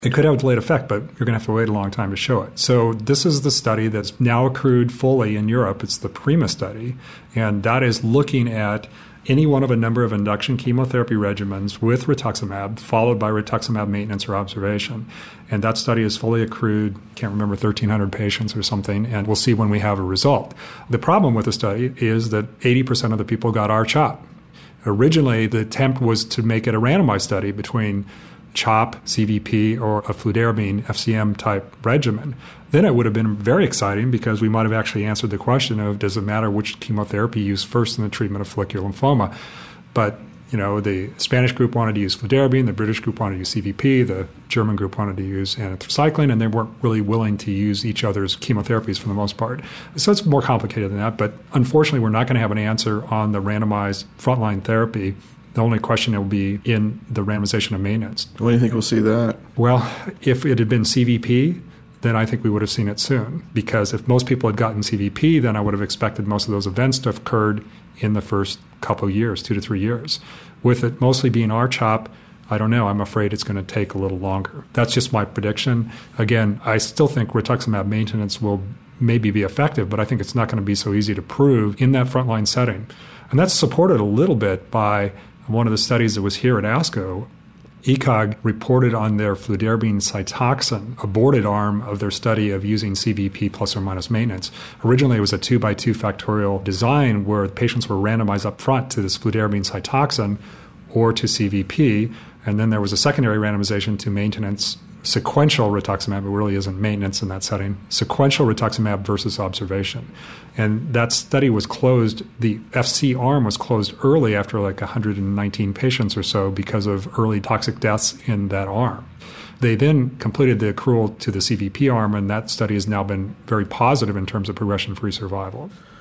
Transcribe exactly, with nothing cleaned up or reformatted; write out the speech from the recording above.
It could have a delayed effect, but you're going to have to wait a long time to show it. So this is the study that's now accrued fully in Europe. It's the PRIMA study, and that is looking at any one of a number of induction chemotherapy regimens with rituximab, followed by rituximab maintenance or observation. And that study is fully accrued, can't remember, thirteen hundred patients or something, and we'll see when we have a result. The problem with the study is that eighty percent of the people got R-CHOP. Originally, the attempt was to make it a randomized study between CHOP, C V P, or a fludarabine F C M type regimen. Then it would have been very exciting because we might have actually answered the question of, does it matter which chemotherapy you use first in the treatment of follicular lymphoma? But, you know, the Spanish group wanted to use fludarabine, the British group wanted to use C V P, the German group wanted to use anthracycline, and they weren't really willing to use each other's chemotherapies for the most part. So it's more complicated than that, but unfortunately we're not going to have an answer on the randomized frontline therapy. The only question will be in the randomization of maintenance. When do you think we'll see that? Well, if it had been C V P, then I think we would have seen it soon. Because if most people had gotten C V P, then I would have expected most of those events to have occurred in the first couple of years, two to three years. With it mostly being R-CHOP, I don't know. I'm afraid it's going to take a little longer. That's just my prediction. Again, I still think rituximab maintenance will maybe be effective, but I think it's not going to be so easy to prove in that frontline setting. And that's supported a little bit by one of the studies that was here at ASCO. E C O G reported on their fludarabine Cytoxan aborted arm of their study of using C V P plus or minus maintenance. Originally, it was a two by two factorial design where patients were randomized up front to this fludarabine Cytoxan or to C V P, and then there was a secondary randomization to maintenance sequential rituximab. It really isn't maintenance in that setting. Sequential rituximab versus observation. And that study was closed, the F C arm was closed early after like one hundred nineteen patients or so because of early toxic deaths in that arm. They then completed the accrual to the C V P arm, and that study has now been very positive in terms of progression-free survival.